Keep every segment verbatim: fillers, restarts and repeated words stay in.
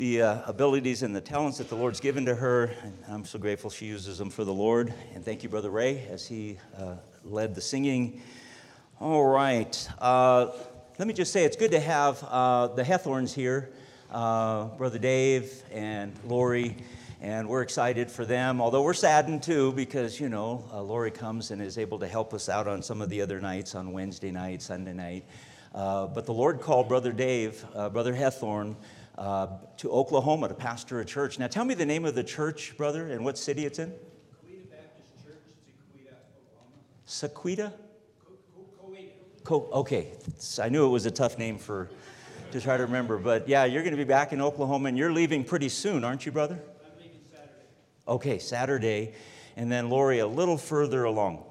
the uh, abilities and the talents that the Lord's given to her, and I'm so grateful she uses them for the Lord. And thank you, Brother Ray, as he uh, led the singing. All right. Uh, let me just say it's good to have uh, the Hethorns here, uh, Brother Dave and Lori, and we're excited for them, although we're saddened too because, you know, uh, Lori comes and is able to help us out on some of the other nights, on Wednesday night, Sunday night. Uh, but the Lord called Brother Dave, uh, Brother Hethorn, uh, to Oklahoma to pastor a church. Now tell me the name of the church, brother, and what city it's in. Coweta Baptist Church, Sequita, Oklahoma. Sequita? Co- okay, I knew it was a tough name for to try to remember, but yeah, you're going to be back in Oklahoma, and you're leaving pretty soon, aren't you, brother? I'm leaving Saturday. Okay, Saturday, and then Lori a little further along.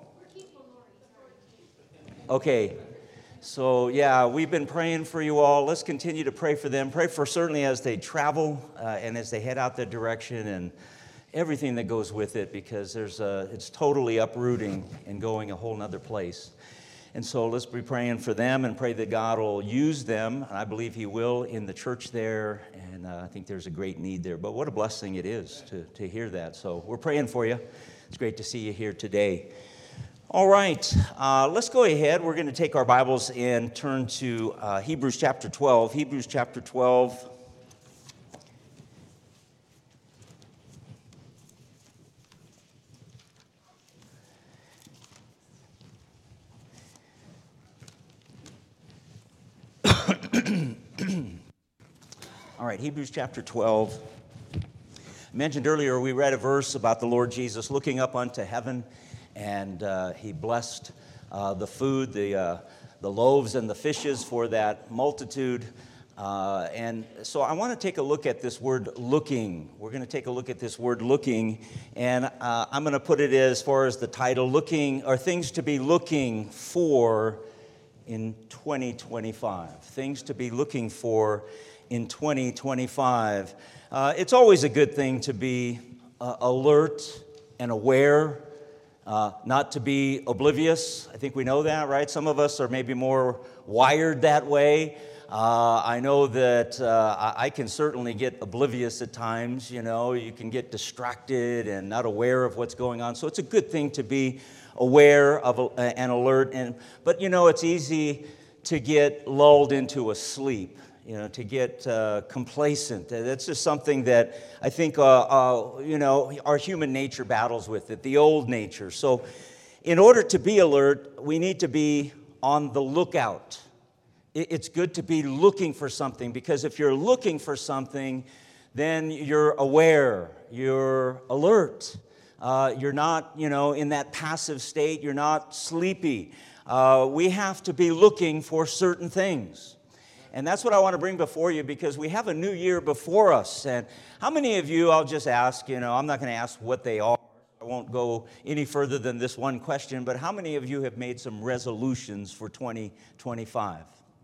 Okay. So, yeah, we've been praying for you all. Let's continue to pray for them. Pray for certainly as they travel uh, and as they head out that direction and everything that goes with it, because there's a, it's totally uprooting and going a whole nother place. And so let's be praying for them and pray that God will use them. And I believe He will in the church there. And uh, I think there's a great need there. But what a blessing it is to, to hear that. So we're praying for you. It's great to see you here today. All right, uh, let's go ahead. We're going to take our Bibles and turn to uh, Hebrews chapter twelve. Hebrews chapter twelve. All right, Hebrews chapter twelve. I mentioned earlier we read a verse about the Lord Jesus looking up unto heaven. And uh, he blessed uh, the food, the, uh, the loaves and the fishes for that multitude. Uh, and so I want to take a look at this word looking. We're going to take a look at this word looking. And uh, I'm going to put it as far as the title, looking, or things to be looking for in twenty twenty-five. Things to be looking for in twenty twenty-five. Uh, it's always a good thing to be uh, alert and aware. Uh, not to be oblivious. I think we know that, right? Some of us are maybe more wired that way. Uh, I know that uh, I, I can certainly get oblivious at times. You know, you can get distracted and not aware of what's going on. So it's a good thing to be aware of uh, and alert. And but you know, it's easy to get lulled into a sleep. You know, to get uh, complacent. That's just something that I think, uh, uh, you know, our human nature battles with it, the old nature. So in order to be alert, we need to be on the lookout. It's good to be looking for something, because if you're looking for something, then you're aware, you're alert. Uh, you're not, you know, in that passive state. You're not sleepy. Uh, we have to be looking for certain things. And that's what I want to bring before you, because we have a new year before us. And how many of you, I'll just ask, you know, I'm not going to ask what they are. I won't go any further than this one question, but how many of you have made some resolutions for twenty twenty-five?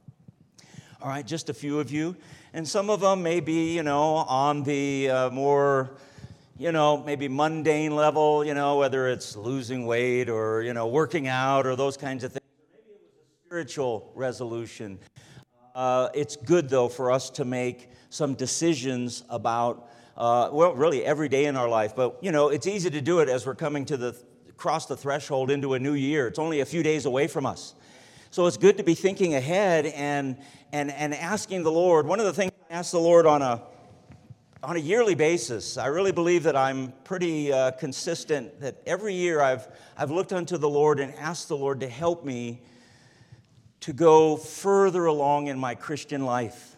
All right, just a few of you. And some of them may be, you know, on the uh, more, you know, maybe mundane level, you know, whether it's losing weight or, you know, working out or those kinds of things. Maybe it was a spiritual resolution. Uh, it's good, though, for us to make some decisions about, uh, well, really every day in our life. But, you know, it's easy to do it as we're coming to the, cross the threshold into a new year. It's only a few days away from us. So it's good to be thinking ahead and and and asking the Lord. One of the things I ask the Lord on a, on a yearly basis, I really believe that I'm pretty uh, consistent, that every year I've I've looked unto the Lord and asked the Lord to help me to go further along in my Christian life,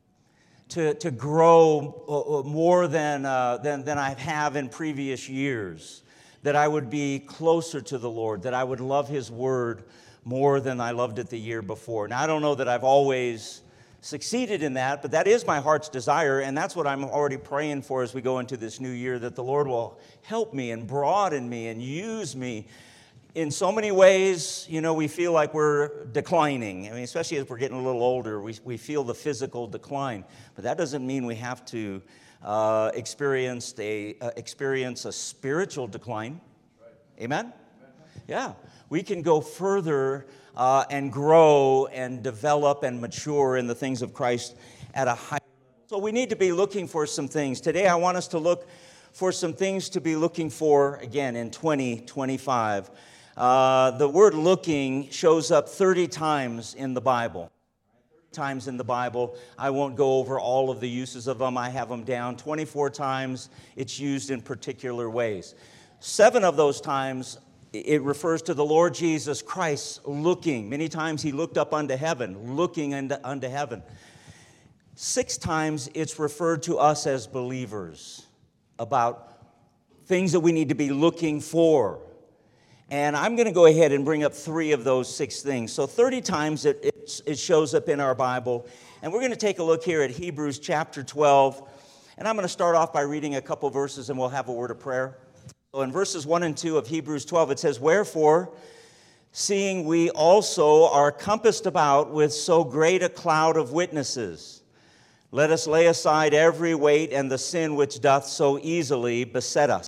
to, to grow more than, uh, than, than I have in previous years, that I would be closer to the Lord, that I would love His Word more than I loved it the year before. Now, I don't know that I've always succeeded in that, but that is my heart's desire, and that's what I'm already praying for as we go into this new year, that the Lord will help me and broaden me and use me. In so many ways, you know, we feel like we're declining. I mean, especially as we're getting a little older, we, we feel the physical decline. But that doesn't mean we have to uh, experience, a, uh, experience a spiritual decline. Right. Amen? Amen? Yeah. We can go further uh, and grow and develop and mature in the things of Christ at a higher level. So we need to be looking for some things. Today I want us to look for some things to be looking for, again, in twenty twenty-five. Uh, the word looking shows up thirty times in the Bible. Times in the Bible. I won't go over all of the uses of them. I have them down. twenty-four times it's used in particular ways. Seven of those times it refers to the Lord Jesus Christ looking. Many times he looked up unto heaven, looking unto, unto heaven. Six times it's referred to us as believers about things that we need to be looking for. And I'm going to go ahead and bring up three of those six things. So thirty times it, it, it shows up in our Bible. And we're going to take a look here at Hebrews chapter twelve. And I'm going to start off by reading a couple verses and we'll have a word of prayer. So in verses one and two of Hebrews twelve, it says, "Wherefore, seeing we also are compassed about with so great a cloud of witnesses, let us lay aside every weight and the sin which doth so easily beset us.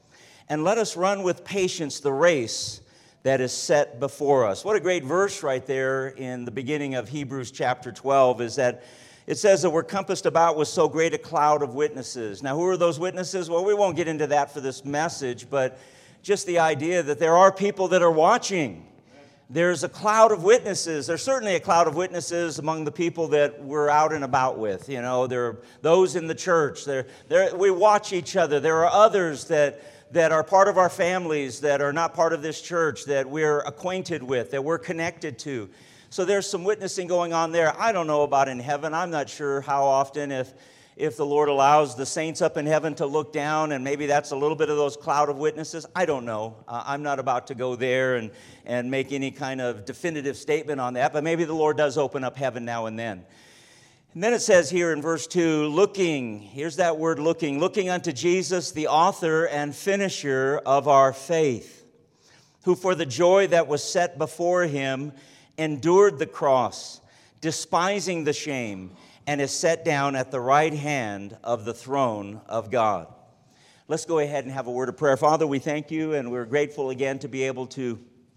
And let us run with patience the race that is set before us." What a great verse right there in the beginning of Hebrews chapter twelve is that it says that we're compassed about with so great a cloud of witnesses. Now, who are those witnesses? Well, we won't get into that for this message, but just the idea that there are people that are watching. There's a cloud of witnesses. There's certainly a cloud of witnesses among the people that we're out and about with. You know, there are those in the church. There, there, we watch each other. There are others that that are part of our families, that are not part of this church, that we're acquainted with, that we're connected to. So there's some witnessing going on there. I don't know about in heaven. I'm not sure how often, if, if the Lord allows the saints up in heaven to look down, and maybe that's a little bit of those cloud of witnesses. I don't know. Uh, I'm not about to go there and, and make any kind of definitive statement on that, but maybe the Lord does open up heaven now and then. And then it says here in verse two, looking, here's that word looking, looking unto Jesus, the author and finisher of our faith, who for the joy that was set before him endured the cross, despising the shame, and is set down at the right hand of the throne of God. Let's go ahead and have a word of prayer. Father, we thank you, and we're grateful again to be able to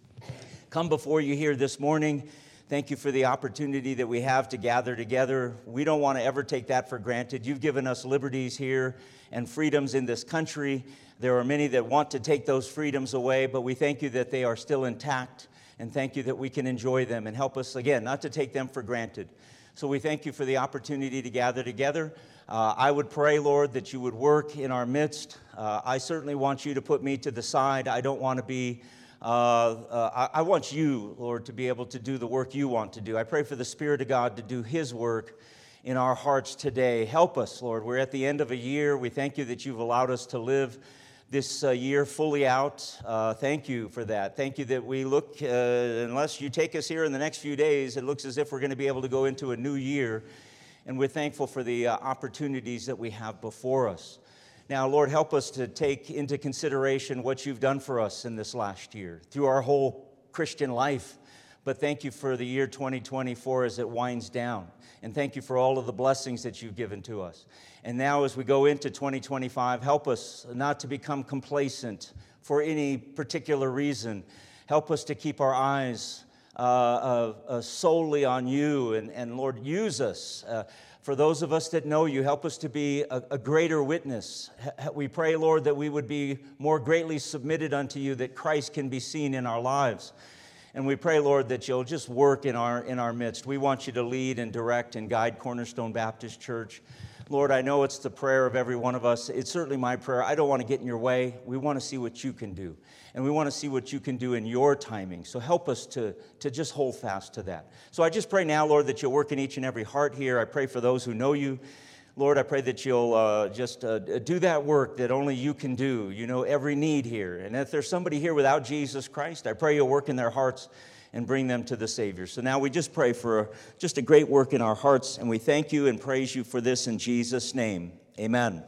come before you here this morning. Thank you for the opportunity that we have to gather together. We don't want to ever take that for granted. You've given us liberties here and freedoms in this country. There are many that want to take those freedoms away, but we thank you that they are still intact, and thank you that we can enjoy them, and help us, again, not to take them for granted. So we thank you for the opportunity to gather together. Uh, I would pray, Lord, that you would work in our midst. Uh, I certainly want you to put me to the side. I don't want to be Uh, uh, I, I want you, Lord, to be able to do the work you want to do. I pray for the Spirit of God to do his work in our hearts today. Help us, Lord. We're at the end of a year. We thank you that you've allowed us to live this uh, year fully out. Uh, thank you for that. Thank you that we look, uh, unless you take us here in the next few days, it looks as if we're going to be able to go into a new year. And we're thankful for the uh, opportunities that we have before us. Now, Lord, help us to take into consideration what you've done for us in this last year, through our whole Christian life. But thank you for the year twenty twenty-four as it winds down. And thank you for all of the blessings that you've given to us. And now as we go into twenty twenty-five, help us not to become complacent for any particular reason. Help us to keep our eyes uh, uh, uh, solely on you. And, and Lord, use us. Uh, For those of us that know you, help us to be a, a greater witness. We pray, Lord, that we would be more greatly submitted unto you, that Christ can be seen in our lives. And we pray, Lord, that you'll just work in our, in our midst. We want you to lead and direct and guide Cornerstone Baptist Church. Lord, I know it's the prayer of every one of us. It's certainly my prayer. I don't want to get in your way. We want to see what you can do. And we want to see what you can do in your timing. So help us to, to just hold fast to that. So I just pray now, Lord, that you'll work in each and every heart here. I pray for those who know you. Lord, I pray that you'll uh, just uh, do that work that only you can do. You know every need here. And if there's somebody here without Jesus Christ, I pray you'll work in their hearts and bring them to the Savior. So now we just pray for a, just a great work in our hearts, and we thank you and praise you for this in Jesus' name. Amen.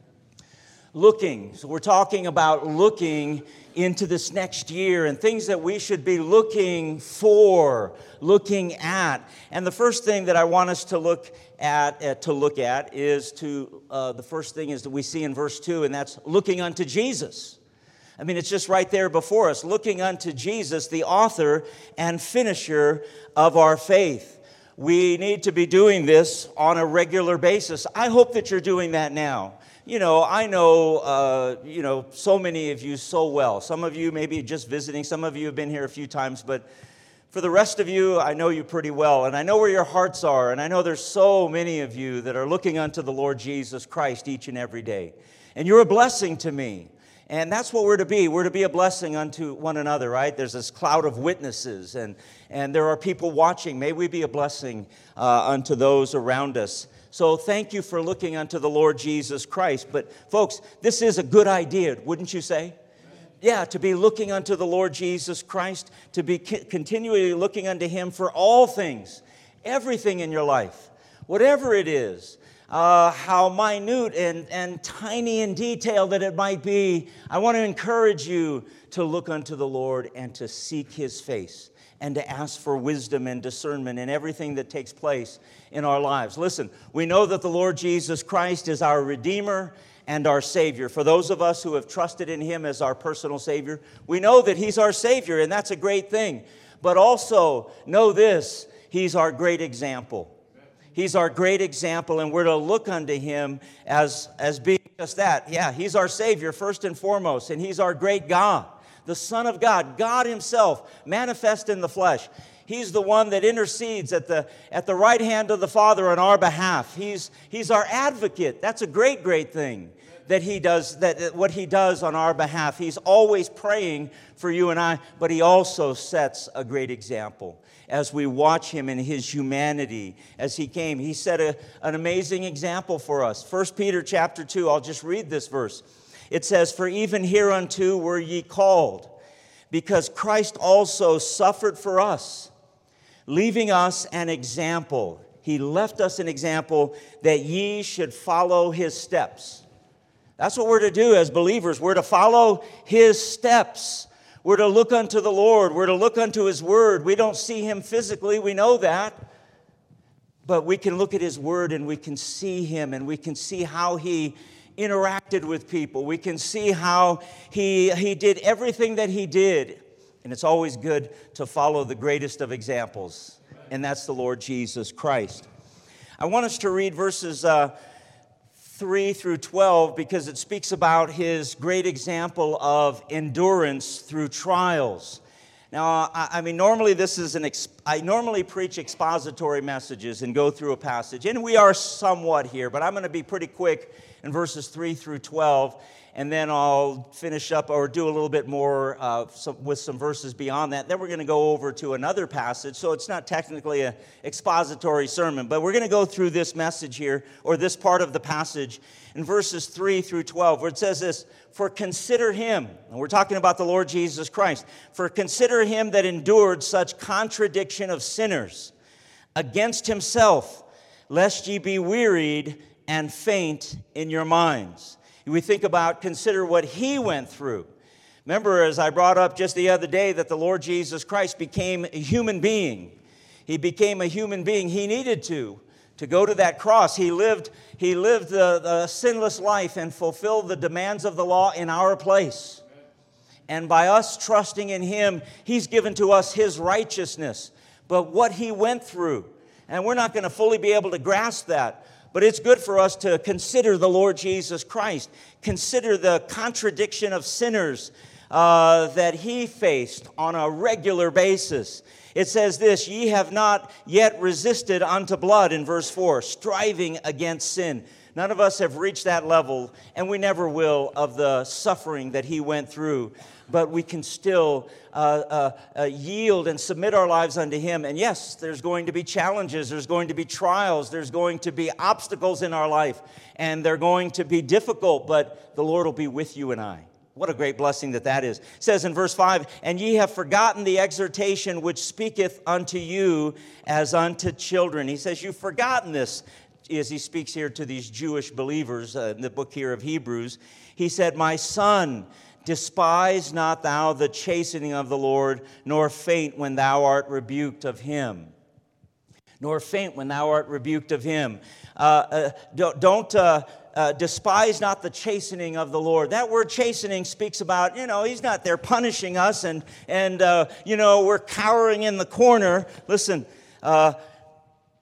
Looking. So we're talking about looking into this next year and things that we should be looking for, looking at. And the first thing that I want us to look at, uh, to look at is to, uh, the first thing is that we see in verse two, and that's looking unto Jesus. I mean, it's just right there before us, looking unto Jesus, the author and finisher of our faith. we need to be doing this on a regular basis. I hope that you're doing that now. You know, I know, uh, you know, so many of you so well. Some of you maybe just visiting. Some of you have been here a few times. But for the rest of you, I know you pretty well. And I know where your hearts are. And I know there's so many of you that are looking unto the Lord Jesus Christ each and every day. And you're a blessing to me. And that's what we're to be. We're to be a blessing unto one another, right? There's this cloud of witnesses, and, and there are people watching. May we be a blessing uh, unto those around us. So thank you for looking unto the Lord Jesus Christ. But folks, this is a good idea, wouldn't you say? Yeah, to be looking unto the Lord Jesus Christ, to be continually looking unto Him for all things, everything in your life, whatever it is. Uh, how minute and, and tiny in detail that it might be, I want to encourage you to look unto the Lord and to seek His face and to ask for wisdom and discernment in everything that takes place in our lives. Listen, we know that the Lord Jesus Christ is our Redeemer and our Savior. For those of us who have trusted in Him as our personal Savior, we know that He's our Savior, and that's a great thing. But also, know this, He's our great example. He's our great example, and we're to look unto Him as, as being just that. Yeah, He's our Savior first and foremost, and He's our great God, the Son of God, God Himself, manifest in the flesh. He's the one that intercedes at the, at the right hand of the Father on our behalf. He's, he's our advocate. That's a great, great thing that He does, that what He does on our behalf. He's always praying for you and I, but He also sets a great example. As we watch Him in His humanity, as He came, He set a, an amazing example for us. First Peter chapter two, I'll just read this verse. It says, "For even hereunto were ye called, because Christ also suffered for us, leaving us an example." He left us an example that ye should follow His steps. That's what we're to do as believers. We're to follow His steps. We're to look unto the Lord. We're to look unto His Word. We don't see Him physically. We know that. But we can look at His Word and we can see Him, and we can see how He interacted with people. We can see how He, he did everything that He did. And it's always good to follow the greatest of examples, and that's the Lord Jesus Christ. I want us to read verses Uh, three through twelve, because it speaks about His great example of endurance through trials. Now, I, I mean, normally this is an, ex, I normally preach expository messages and go through a passage, and we are somewhat here, but I'm going to be pretty quick in verses three through twelve, and then I'll finish up or do a little bit more uh, some, with some verses beyond that. Then we're going to go over to another passage, so it's not technically an expository sermon, but we're going to go through this message here, or this part of the passage, in verses three through twelve, where it says this, "For consider Him," and we're talking about the Lord Jesus Christ, "For consider Him that endured such contradiction of sinners against Himself, lest ye be wearied and faint in your minds." We think about, consider what He went through. Remember, as I brought up just the other day, that the Lord Jesus Christ became a human being. He became a human being. He needed to, to go to that cross. He lived, he lived the, the sinless life and fulfilled the demands of the law in our place. And by us trusting in Him, He's given to us His righteousness. But what He went through, and we're not going to fully be able to grasp that, but it's good for us to consider the Lord Jesus Christ. Consider the contradiction of sinners uh, that He faced on a regular basis. It says this, "Ye have not yet resisted unto blood," in verse four, striving against sin. None of us have reached that level, and we never will, of the suffering that He went through. But we can still uh, uh, uh, yield and submit our lives unto Him. And yes, there's going to be challenges, there's going to be trials, there's going to be obstacles in our life, and they're going to be difficult, but the Lord will be with you and I. What a great blessing that that is. It says in verse five, "And ye have forgotten the exhortation which speaketh unto you as unto children." He says, you've forgotten this, as he speaks here to these Jewish believers uh, in the book here of Hebrews. He said, "My son, despise not thou the chastening of the Lord, nor faint when thou art rebuked of Him." Nor faint when thou art rebuked of Him. Uh, uh, don't don't uh, uh, despise not the chastening of the Lord. That word chastening speaks about, you know, He's not there punishing us and, and uh, you know, we're cowering in the corner. Listen, uh,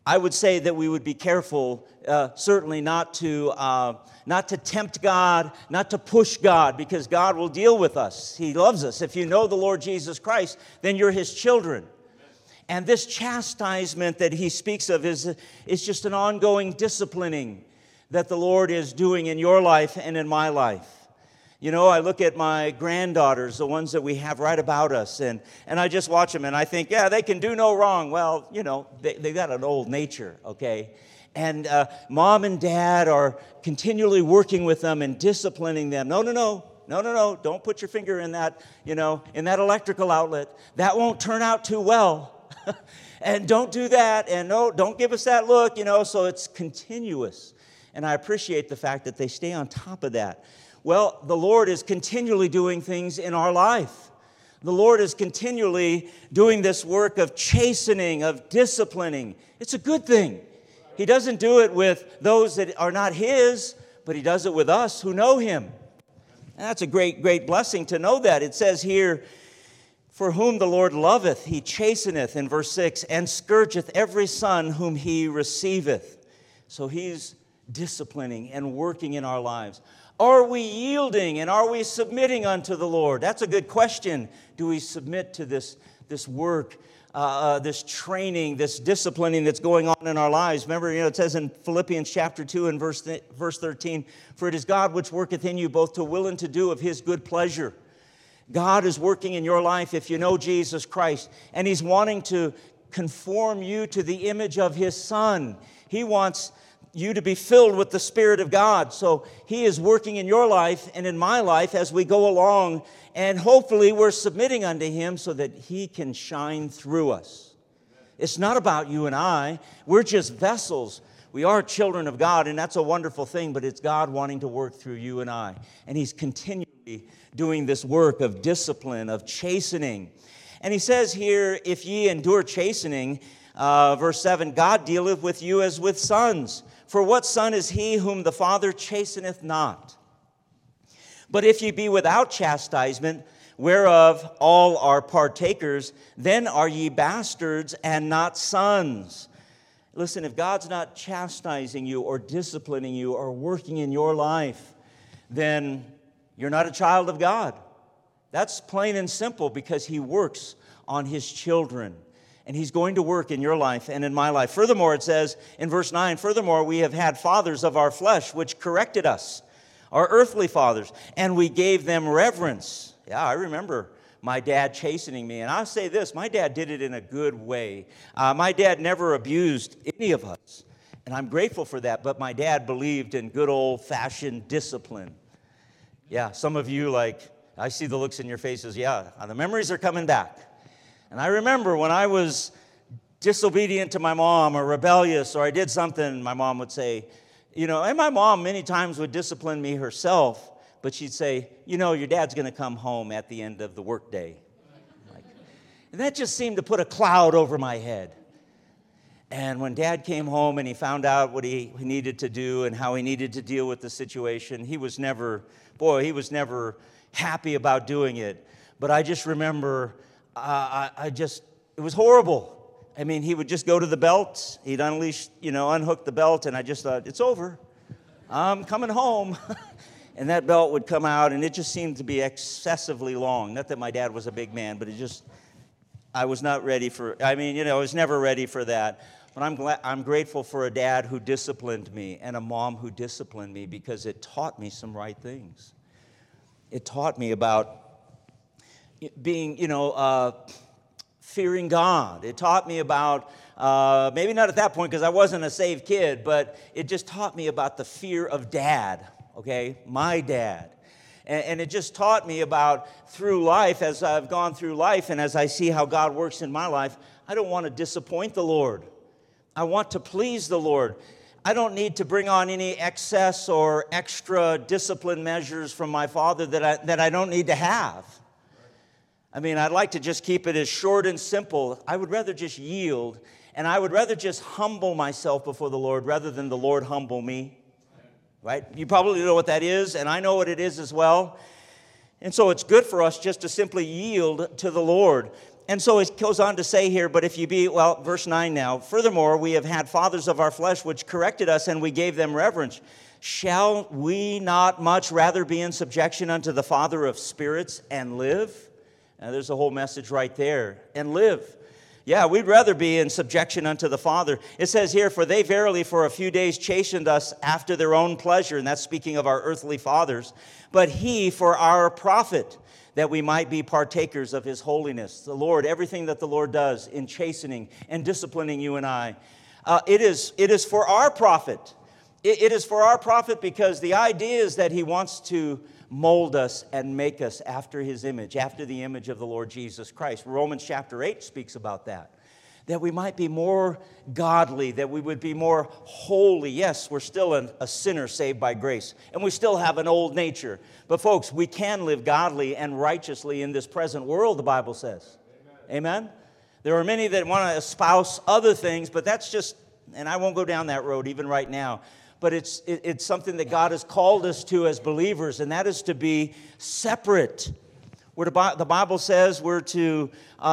I would say that we would be careful, uh, certainly not to uh, not to tempt God, not to push God, because God will deal with us. He loves us. If you know the Lord Jesus Christ, then you're His children. And this chastisement that He speaks of is, is just an ongoing disciplining that the Lord is doing in your life and in my life. You know, I look at my granddaughters, the ones that we have right about us, and, and I just watch them, and I think, yeah, they can do no wrong. Well, you know, they, they've got an old nature, okay? And uh, mom and dad are continually working with them and disciplining them. No, no, no, no, no, no, don't put your finger in that, you know, in that electrical outlet. That won't turn out too well. And don't do that, and no, don't give us that look, you know, so it's continuous. And I appreciate the fact that they stay on top of that. Well, the Lord is continually doing things in our life. The Lord is continually doing this work of chastening, of disciplining. It's a good thing. He doesn't do it with those that are not His, but He does it with us who know Him. And that's a great, great blessing to know that. It says here, for whom the Lord loveth, He chasteneth, in verse six, and scourgeth every son whom He receiveth. So He's disciplining and working in our lives. Are we yielding and are we submitting unto the Lord? That's a good question. Do we submit to this, this work, uh, uh, this training, this disciplining that's going on in our lives? Remember, you know, it says in Philippians chapter two and verse, th- verse thirteen, for it is God which worketh in you both to will and to do of His good pleasure. God is working in your life if you know Jesus Christ, and He's wanting to conform you to the image of His Son. He wants you to be filled with the Spirit of God. So He is working in your life and in my life as we go along, and hopefully we're submitting unto Him so that He can shine through us. It's not about you and I. We're just vessels. We are children of God, and that's a wonderful thing, but it's God wanting to work through you and I. And He's continually doing this work of discipline, of chastening. And He says here, if ye endure chastening, uh, verse seven, God dealeth with you as with sons. For what son is he whom the Father chasteneth not? But if ye be without chastisement, whereof all are partakers, then are ye bastards and not sons. Listen, if God's not chastising you or disciplining you or working in your life, then you're not a child of God. That's plain and simple, because He works on His children. And He's going to work in your life and in my life. Furthermore, it says in verse nine, furthermore, we have had fathers of our flesh which corrected us, our earthly fathers, and we gave them reverence. Yeah, I remember my dad chastening me. And I'll say this, my dad did it in a good way. Uh, my dad never abused any of us. And I'm grateful for that. But my dad believed in good old-fashioned discipline. Yeah, some of you, like, I see the looks in your faces. Yeah, the memories are coming back. And I remember when I was disobedient to my mom or rebellious or I did something, my mom would say, you know, and my mom many times would discipline me herself, but she'd say, you know, your dad's going to come home at the end of the workday. Like, and that just seemed to put a cloud over my head. And when Dad came home and he found out what he needed to do and how he needed to deal with the situation, he was never, boy, he was never happy about doing it. But I just remember... Uh, I, I just, it was horrible. I mean, he would just go to the belt. He'd unleash, you know, unhook the belt, and I just thought, it's over. I'm coming home. And that belt would come out, and it just seemed to be excessively long. Not that my dad was a big man, but it just, I was not ready for, I mean, you know, I was never ready for that. But I'm glad, I'm grateful for a dad who disciplined me and a mom who disciplined me, because it taught me some right things. It taught me about being, you know, uh, fearing God. It taught me about, uh, maybe not at that point because I wasn't a saved kid, but it just taught me about the fear of Dad, okay, my dad. And, and it just taught me about through life, as I've gone through life and as I see how God works in my life, I don't want to disappoint the Lord. I want to please the Lord. I don't need to bring on any excess or extra discipline measures from my father that I, that I don't need to have. I mean, I'd like to just keep it as short and simple. I would rather just yield, and I would rather just humble myself before the Lord rather than the Lord humble me, right? You probably know what that is, and I know what it is as well. And so it's good for us just to simply yield to the Lord. and so it goes on to say here, but if you be, well, verse nine now, furthermore, we have had fathers of our flesh which corrected us, and we gave them reverence. Shall we not much rather be in subjection unto the Father of spirits and live? Now, there's a whole message right there. And live. Yeah, we'd rather be in subjection unto the Father. It says here, for they verily for a few days chastened us after their own pleasure. And that's speaking of our earthly fathers. But he for our profit, that we might be partakers of his holiness. The Lord, everything that the Lord does in chastening and disciplining you and I, uh, it is, it is for our profit. It, it is for our profit because the idea is that he wants to mold us and make us after his image, after the image of the Lord Jesus Christ. Romans chapter eight speaks about that. That we might be more godly, that we would be more holy. Yes, we're still a, a sinner saved by grace, and we still have an old nature. But folks, we can live godly and righteously in this present world, the Bible says. Amen? Amen? There are many that want to espouse other things, but that's just, and I won't go down that road even right now, but it's, it, it's something that God has called us to as believers, and that is to be separate. We're to, the Bible says we're to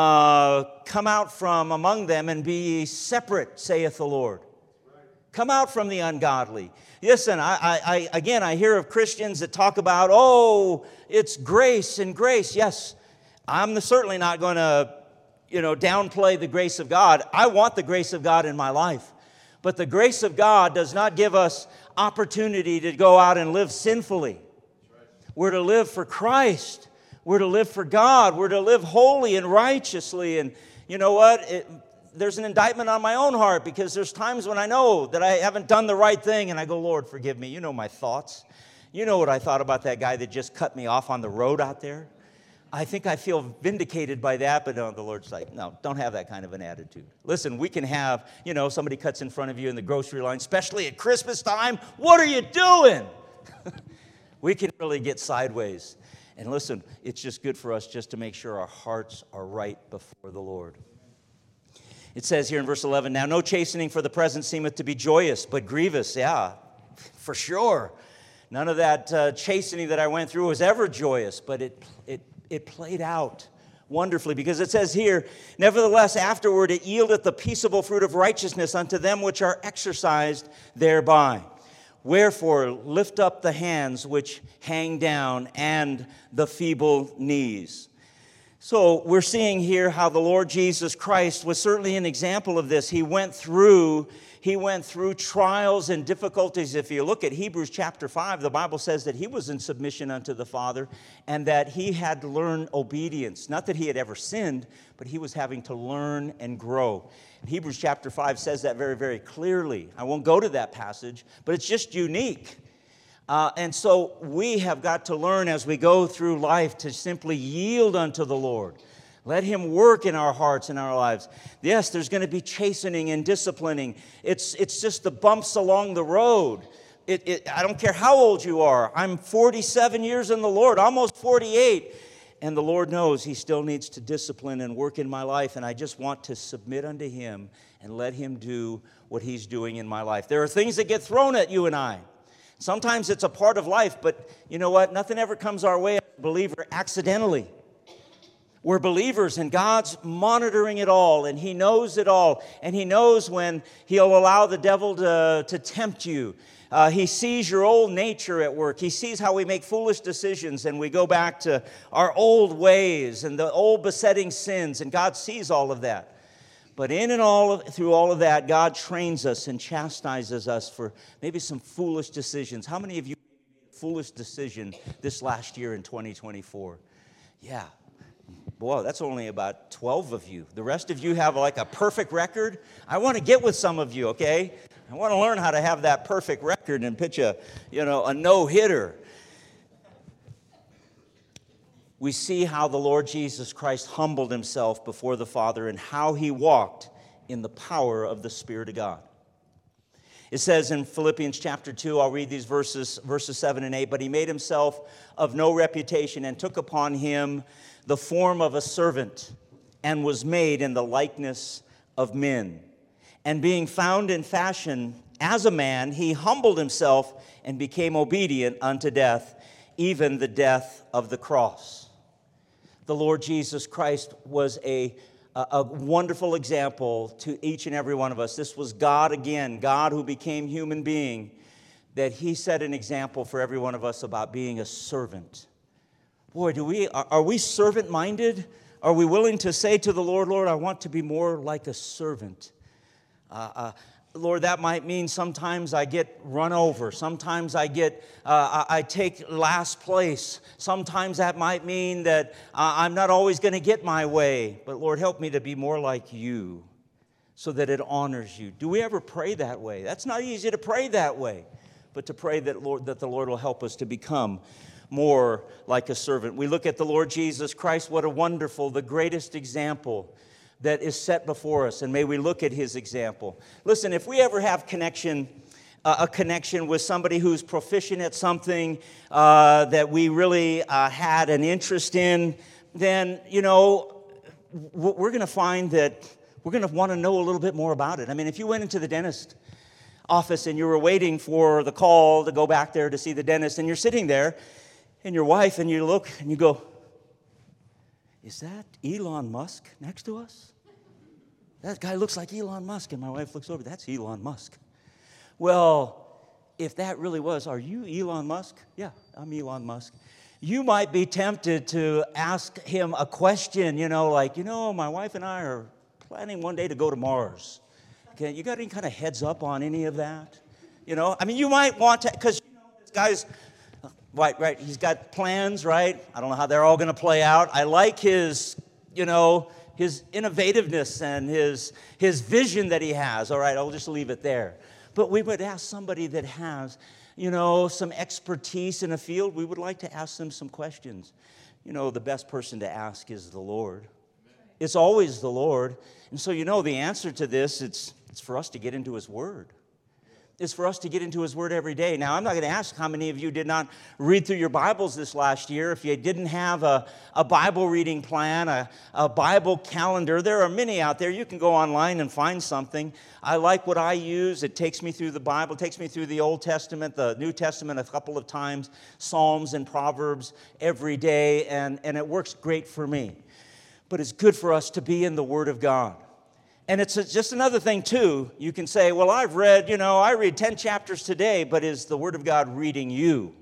uh, come out from among them and be separate, saith the Lord. Come out from the ungodly. Listen, I, I, I, again, I hear of Christians that talk about, oh, it's grace and grace. Yes, I'm certainly not going to, you know, downplay the grace of God. I want the grace of God in my life. But the grace of God does not give us opportunity to go out and live sinfully. We're to live for Christ. We're to live for God. We're to live holy and righteously. And you know what? It, there's an indictment on my own heart because there's times when I know that I haven't done the right thing and I go, Lord, forgive me. You know my thoughts. You know what I thought about that guy that just cut me off on the road out there. I think I feel vindicated by that, but no, the Lord's like, no, don't have that kind of an attitude. Listen, we can have, you know, somebody cuts in front of you in the grocery line, especially at Christmas time. What are you doing? We can really get sideways. And listen, it's just good for us just to make sure our hearts are right before the Lord. It says here in verse eleven, now no chastening for the present seemeth to be joyous, but grievous. Yeah, for sure. None of that uh, chastening that I went through was ever joyous, but it, it, it played out wonderfully because it says here, nevertheless afterward it yieldeth the peaceable fruit of righteousness unto them which are exercised thereby. Wherefore, lift up the hands which hang down and the feeble knees. So we're seeing here how the Lord Jesus Christ was certainly an example of this. He went through, he went through trials and difficulties. If you look at Hebrews chapter five, the Bible says that he was in submission unto the Father and that he had to learn obedience. Not that he had ever sinned, but he was having to learn and grow. Hebrews chapter five says that very, very clearly. I won't go to that passage, but it's just unique. Uh, and so we have got to learn as we go through life to simply yield unto the Lord. Let him work in our hearts and our lives. Yes, there's going to be chastening and disciplining. It's, it's just the bumps along the road. It, it, I don't care how old you are. I'm forty-seven years in the Lord, almost forty-eight. And the Lord knows he still needs to discipline and work in my life, and I just want to submit unto him and let him do what he's doing in my life. There are things that get thrown at you and I. Sometimes it's a part of life, but you know what? Nothing ever comes our way as a believer accidentally. We're believers, and God's monitoring it all, and he knows it all, and he knows when he'll allow the devil to, to tempt you. Uh, he sees your old nature at work. He sees how we make foolish decisions and we go back to our old ways and the old besetting sins, and God sees all of that. But in and all of, through all of that, God trains us and chastises us for maybe some foolish decisions. How many of you made a foolish decision this last year in twenty twenty-four? Yeah. Boy, that's only about twelve of you. The rest of you have like a perfect record. I want to get with some of you, okay? I want to learn how to have that perfect record and pitch a, you know, a no-hitter. We see how the Lord Jesus Christ humbled himself before the Father and how he walked in the power of the Spirit of God. It says in Philippians chapter two, I'll read these verses, verses seven and eight, but he made himself of no reputation and took upon him the form of a servant and was made in the likeness of men. And being found in fashion as a man, he humbled himself and became obedient unto death, even the death of the cross. the Lord Jesus Christ was a, a, a wonderful example to each and every one of us. This was God again, God who became human being, that he set an example for every one of us about being a servant. Boy, do we are, are we servant-minded? Are we willing to say to the Lord, Lord, I want to be more like a servant? Uh, uh, Lord, that might mean sometimes I get run over. Sometimes I get, uh, I, I take last place. Sometimes that might mean that uh, I'm not always going to get my way. But Lord, help me to be more like you so that it honors you. Do we ever pray that way? That's not easy to pray that way, but to pray that, Lord, that the Lord will help us to become more like a servant. We look at the Lord Jesus Christ, what a wonderful, the greatest example that is set before us, and may we look at his example. Listen, if we ever have connection, uh, a connection with somebody who's proficient at something uh, that we really uh, had an interest in, then, you know, we're going to find that we're going to want to know a little bit more about it. I mean, if you went into the dentist office and you were waiting for the call to go back there to see the dentist, and you're sitting there, and your wife, and you look, and you go, is that Elon Musk next to us? That guy looks like Elon Musk. And my wife looks over, that's Elon Musk. Well, if that really was, are you Elon Musk? Yeah, I'm Elon Musk. You might be tempted to ask him a question, you know, like, you know, my wife and I are planning one day to go to Mars. Okay, you got any kind of heads up on any of that? You know, I mean, you might want to, because, you know, this guy's, right, right, he's got plans, right? I don't know how they're all going to play out. I like his, you know, his innovativeness and his, his vision that he has. All right, I'll just leave it there. But we would ask somebody that has, you know, some expertise in a field. We would like to ask them some questions. You know, the best person to ask is the Lord. It's always the Lord. And so, you know, the answer to this, it's, it's for us to get into his word. Is for us to get into his word every day. Now, I'm not going to ask how many of you did not read through your Bibles this last year. If you didn't have a, a Bible reading plan, a, a Bible calendar, there are many out there. You can go online and find something. I like what I use. It takes me through the Bible. It takes me through the Old Testament, the New Testament a couple of times, Psalms and Proverbs every day, and, and it works great for me. But it's good for us to be in the Word of God. And it's just another thing, too. You can say, well, I've read, you know, I read ten chapters today, but is the Word of God reading you?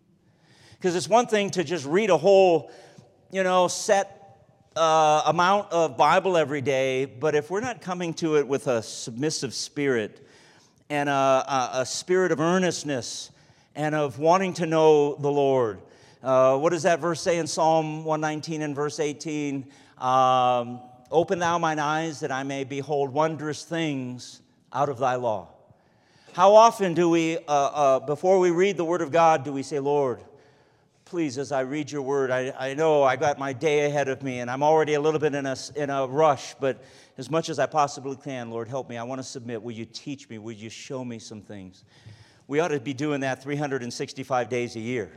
Because it's one thing to just read a whole, you know, set uh, amount of Bible every day, but if we're not coming to it with a submissive spirit and a, a, a spirit of earnestness and of wanting to know the Lord, uh, what does that verse say in Psalm one nineteen and verse eighteen? Um... Open thou mine eyes that I may behold wondrous things out of thy law. How often do we, uh, uh, before we read the Word of God, do we say, Lord, please, as I read your Word, I, I know I got my day ahead of me and I'm already a little bit in a, in a rush, but as much as I possibly can, Lord, help me. I want to submit. Will you teach me? Will you show me some things? We ought to be doing that three hundred sixty-five days a year.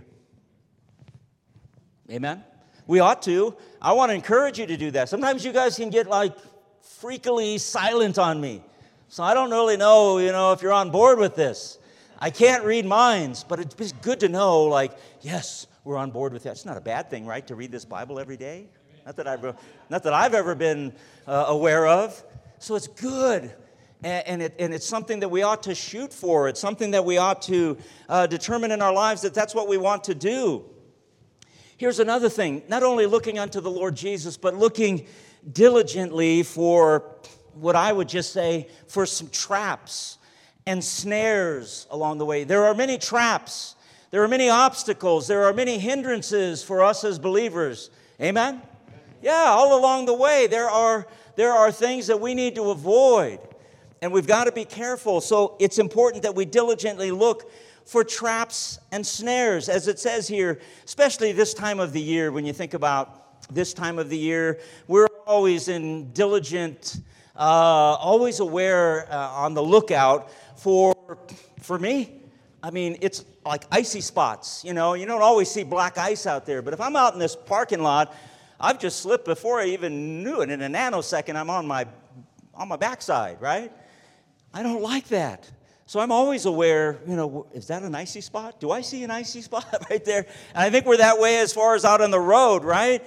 Amen? We ought to. I want to encourage you to do that. Sometimes you guys can get like freakily silent on me. So I don't really know, you know, if you're on board with this. I can't read minds, but it's good to know, like, yes, we're on board with that. It's not a bad thing, right, to read this Bible every day? Not that I've, not that I've ever been uh, aware of. So it's good. And, and, it, and it's something that we ought to shoot for. It's something that we ought to uh, determine in our lives that that's what we want to do. Here's another thing, not only looking unto the Lord Jesus, but looking diligently for what I would just say, for some traps and snares along the way. There are many traps. There are many obstacles. There are many hindrances for us as believers. Amen? Yeah, all along the way, there are, there are things that we need to avoid. And we've got to be careful. So it's important that we diligently look for traps and snares, as it says here, especially this time of the year. When you think about this time of the year, we're always in diligent, uh, always aware, uh, on the lookout for, for me, I mean, it's like icy spots, you know. You don't always see black ice out there, but if I'm out in this parking lot, I've just slipped before I even knew it. In a nanosecond, I'm on my, on my backside, right? I don't like that. So I'm always aware, you know, is that an icy spot? Do I see an icy spot right there? And I think we're that way as far as out on the road, right?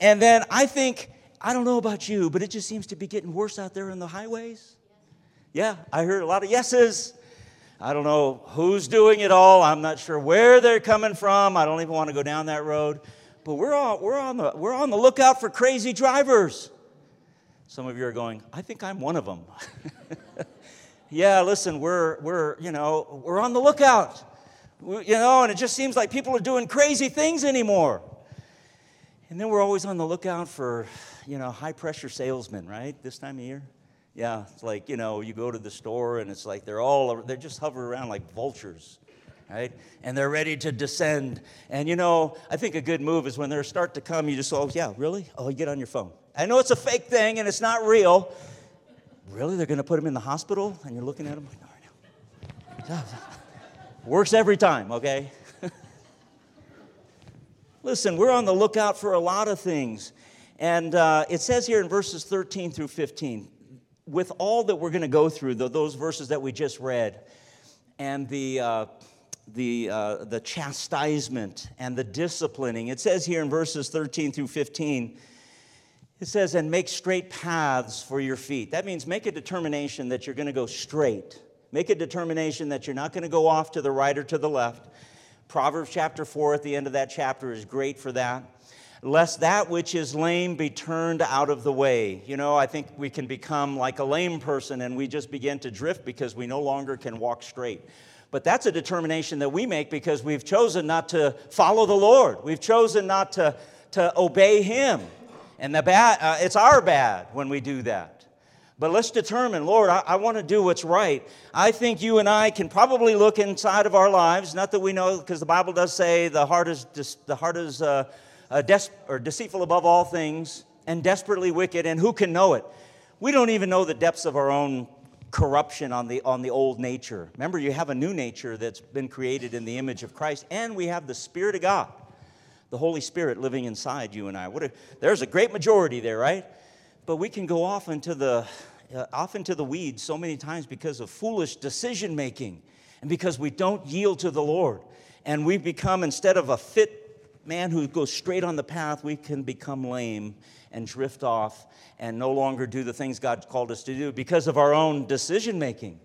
And then I think, I don't know about you, but it just seems to be getting worse out there in the highways. Yeah, I heard a lot of yeses. I don't know who's doing it all. I'm not sure where they're coming from. I don't even want to go down that road. But we're on, we're on the, we're on the lookout for crazy drivers. Some of you are going, I think I'm one of them. Yeah, listen, we're, we're, you know, we're on the lookout. We, you know, and it just seems like people are doing crazy things anymore. And then we're always on the lookout for, you know, high-pressure salesmen, right, this time of year? Yeah, it's like, you know, you go to the store and it's like they're all, they're just hovering around like vultures, right? And they're ready to descend. And, you know, I think a good move is when they start to come, you just go, oh, yeah, really? Oh, you get on your phone. I know it's a fake thing and it's not real. Really? They're going to put them in the hospital? And you're looking at them like, no, no. Works every time, okay? Listen, we're on the lookout for a lot of things. And uh, it says here in verses thirteen through fifteen, with all that we're going to go through, the, those verses that we just read, and the, uh, the, uh, the chastisement and the disciplining, it says here in verses thirteen through fifteen, it says, and make straight paths for your feet. That means make a determination that you're going to go straight. Make a determination that you're not going to go off to the right or to the left. Proverbs chapter four at the end of that chapter is great for that. Lest that which is lame be turned out of the way. You know, I think we can become like a lame person and we just begin to drift because we no longer can walk straight. But that's a determination that we make because we've chosen not to follow the Lord. We've chosen not to, to obey Him. And the bad, uh, it's our bad when we do that. But let's determine, Lord, I, I want to do what's right. I think you and I can probably look inside of our lives. Not that we know, because the Bible does say the heart is the heart is uh, uh, des- or deceitful above all things and desperately wicked. And who can know it? We don't even know the depths of our own corruption on the on the old nature. Remember, you have a new nature that's been created in the image of Christ, and we have the Spirit of God, the Holy Spirit living inside you and I. What a, there's a great majority there, right? But we can go off into the uh, off into the weeds so many times because of foolish decision making and because we don't yield to the Lord. And we become, instead of a fit man who goes straight on the path, we can become lame and drift off and no longer do the things God called us to do because of our own decision making.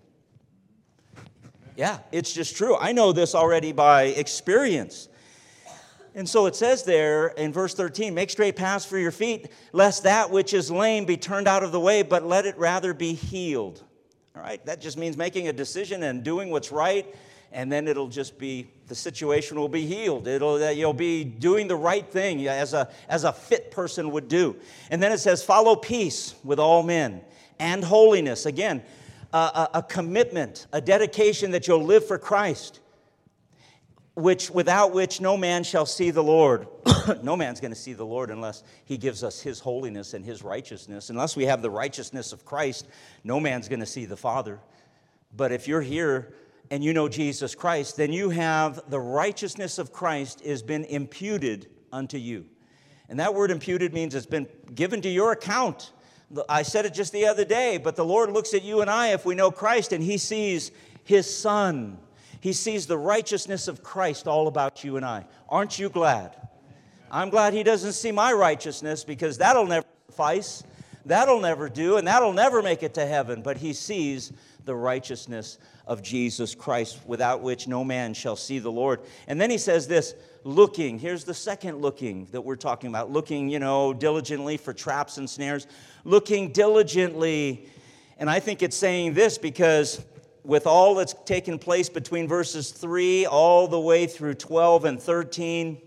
Yeah, it's just true. I know this already by experience. And so it says there in verse thirteen, make straight paths for your feet, lest that which is lame be turned out of the way, but let it rather be healed. All right, that just means making a decision and doing what's right, and then it'll just be, the situation will be healed. It'll, you'll be doing the right thing as a, as a fit person would do. And then it says, follow peace with all men and holiness. Again, a, a, a commitment, a dedication that you'll live for Christ. Which, without which no man shall see the Lord. No man's going to see the Lord unless He gives us His holiness and His righteousness. Unless we have the righteousness of Christ, no man's going to see the Father. But if you're here and you know Jesus Christ, then you have the righteousness of Christ has been imputed unto you. And that word imputed means it's been given to your account. I said it just the other day, but the Lord looks at you and I if we know Christ, and He sees His Son. He sees the righteousness of Christ all about you and I. Aren't you glad? I'm glad He doesn't see my righteousness, because that'll never suffice. That'll never do, and that'll never make it to heaven. But He sees the righteousness of Jesus Christ, without which no man shall see the Lord. And then He says this, looking. Here's the second looking that we're talking about. Looking, you know, diligently for traps and snares. Looking diligently. And I think it's saying this because with all that's taken place between verses three all the way through twelve and thirteen,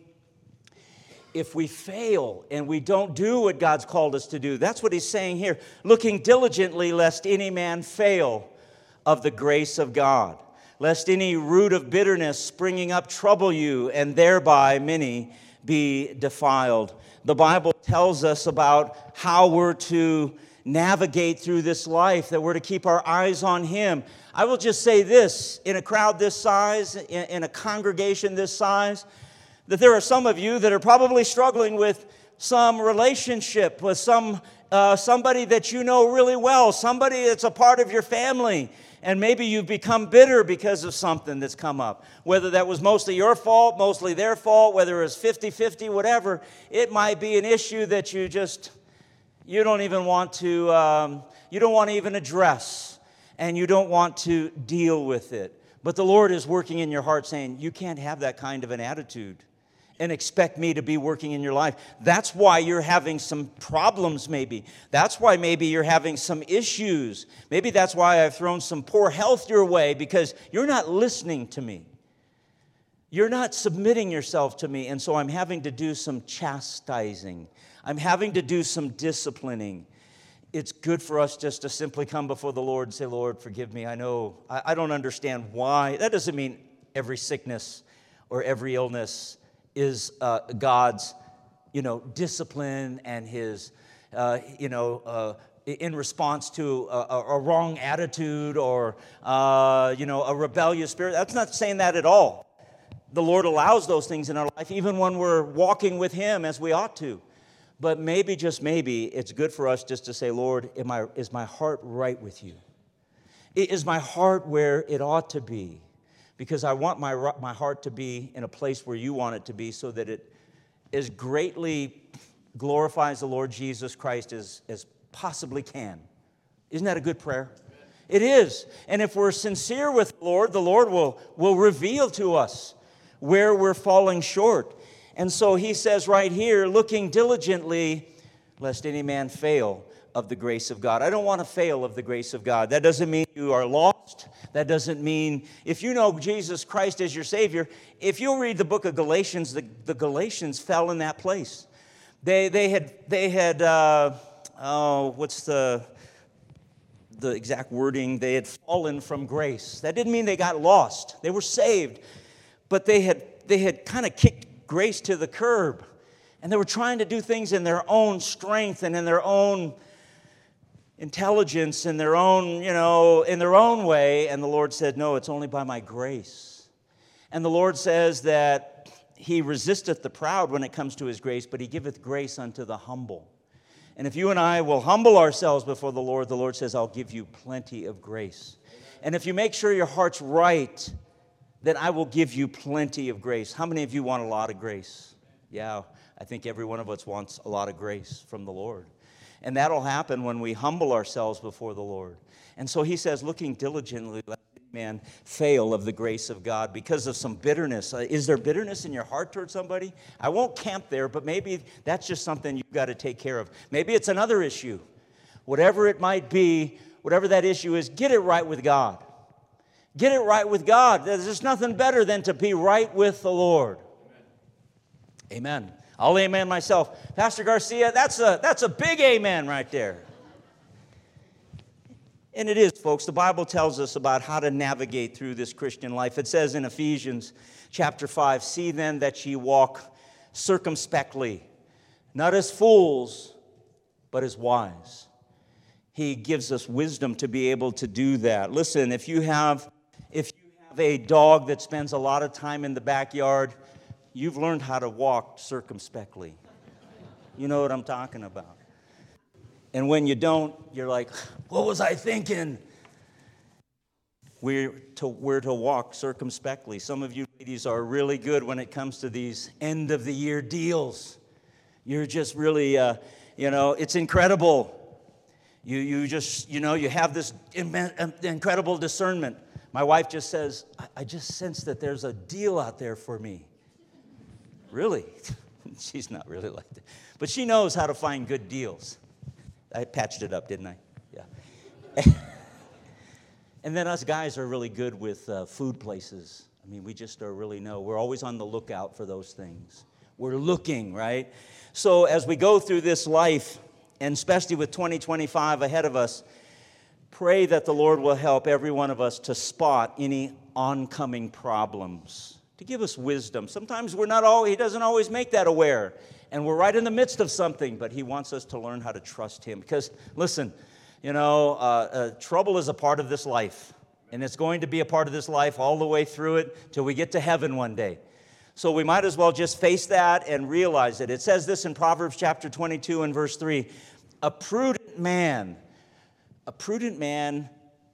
if we fail and we don't do what God's called us to do, that's what He's saying here. Looking diligently lest any man fail of the grace of God, lest any root of bitterness springing up trouble you, and thereby many be defiled. The Bible tells us about how we're to navigate through this life, that we're to keep our eyes on Him. I will just say this, in a crowd this size, in, in a congregation this size, that there are some of you that are probably struggling with some relationship, with some uh, somebody that you know really well, somebody that's a part of your family. And maybe you've become bitter because of something that's come up. Whether that was mostly your fault, mostly their fault, whether it was fifty-fifty, whatever. It might be an issue that you just, you don't even want to, um, you don't want to even address. And you don't want to deal with it. But the Lord is working in your heart saying, you can't have that kind of an attitude and expect me to be working in your life. That's why you're having some problems maybe. That's why maybe you're having some issues. Maybe that's why I've thrown some poor health your way, because you're not listening to me. You're not submitting yourself to me, and so I'm having to do some chastising. I'm having to do some disciplining. It's good for us just to simply come before the Lord and say, Lord, forgive me. I know, I, I don't understand why. That doesn't mean every sickness or every illness is uh, God's, you know, discipline and His, uh, you know, uh, in response to a, a, a wrong attitude or, uh, you know, a rebellious spirit. That's not saying that at all. The Lord allows those things in our life, even when we're walking with Him as we ought to. But maybe, just maybe, it's good for us just to say, Lord, am I, is my heart right with you? Is my heart where it ought to be? Because I want my, my heart to be in a place where you want it to be, so that it as greatly glorifies the Lord Jesus Christ as, as possibly can. Isn't that a good prayer? It is. And if we're sincere with the Lord, the Lord will, will reveal to us where we're falling short. And so he says right here, looking diligently, lest any man fail of the grace of God. I don't want to fail of the grace of God. That doesn't mean you are lost. That doesn't mean, if you know Jesus Christ as your Savior, if you'll read the book of Galatians, the, the Galatians fell in that place. They, they had, they had uh, oh, what's the, the exact wording? They had fallen from grace. That didn't mean they got lost. They were saved. But they had, they had kind of kicked grace to the curb. And they were trying to do things in their own strength and in their own intelligence, in their own, you know, in their own way. And the Lord said, no, it's only by my grace. And the Lord says that he resisteth the proud when it comes to his grace, but he giveth grace unto the humble. And if you and I will humble ourselves before the Lord, the Lord says, I'll give you plenty of grace. And if you make sure your heart's right, then I will give you plenty of grace. How many of you want a lot of grace? Yeah, I think every one of us wants a lot of grace from the Lord. And that'll happen when we humble ourselves before the Lord. And so he says, looking diligently, let man fail of the grace of God because of some bitterness. Uh, is there bitterness in your heart towards somebody? I won't camp there, but maybe that's just something you've got to take care of. Maybe it's another issue. Whatever it might be, whatever that issue is, get it right with God. Get it right with God. There's nothing better than to be right with the Lord. Amen. Amen. I'll amen myself. Pastor Garcia, that's a, that's a big amen right there. And it is, folks. The Bible tells us about how to navigate through this Christian life. It says in Ephesians chapter five, see then that ye walk circumspectly, not as fools, but as wise. He gives us wisdom to be able to do that. Listen, if you have, if you have a dog that spends a lot of time in the backyard, you've learned how to walk circumspectly. You know what I'm talking about. And when you don't, you're like, what was I thinking? We're to, we're to walk circumspectly. Some of you ladies are really good when it comes to these end-of-the-year deals. You're just really, uh, you know, it's incredible. You, you just, you know, you have this incredible discernment. My wife just says, I, I just sense that there's a deal out there for me. Really? She's not really like that. But she knows how to find good deals. I patched it up, didn't I? Yeah. And then us guys are really good with uh, food places. I mean, we just are really know. We're always on the lookout for those things. We're looking, right? So as we go through this life, and especially with twenty twenty-five ahead of us, pray that the Lord will help every one of us to spot any oncoming problems, to give us wisdom. Sometimes we're not all, he doesn't always make that aware. And we're right in the midst of something, but he wants us to learn how to trust him. Because, listen, you know, uh, uh, trouble is a part of this life. And it's going to be a part of this life all the way through it till we get to heaven one day. So we might as well just face that and realize it. It says this in Proverbs chapter twenty-two and verse three. A prudent man, a prudent man